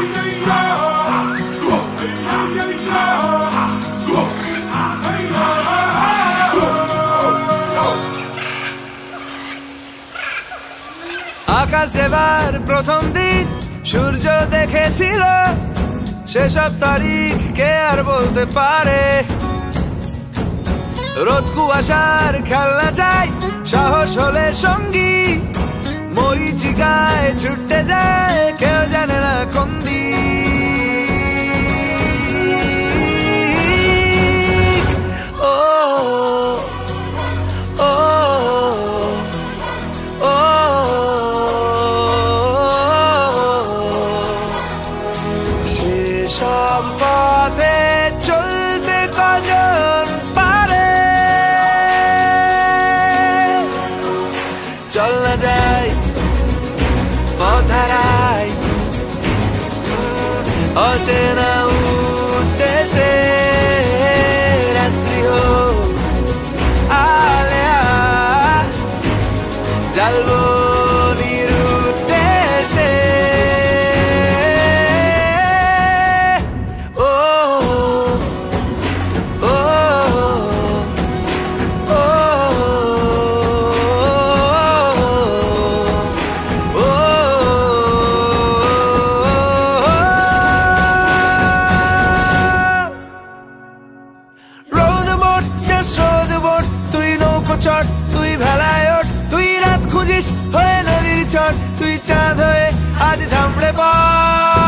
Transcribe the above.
আকাশ এবার প্রথম দিন সূর্য দেখেছিল, সেসব তারিখ কে আর বলতে পারে। রোদ কুয়াশার খেলনা চাই, সাহস হলে সঙ্গী, মরিচিকায় ছুটে যায় কেউ জানে না কোন দিক। ও ও ও সেসব পথে চলতে কজন পারে। চল না যাই পথহারাই অচেনা উদ্দেশ্যে, রাত্রি হোক আলেয়া জ্বালবো নিরুদ্দেশে। ও ও ও তুই নৌকো চট, তুই ভেলায় ওঠ, তুই রাত খুঁজিস হয়ে নদীর চট, তুই চাঁদ হয়ে আজ ঝামড়ে পড়।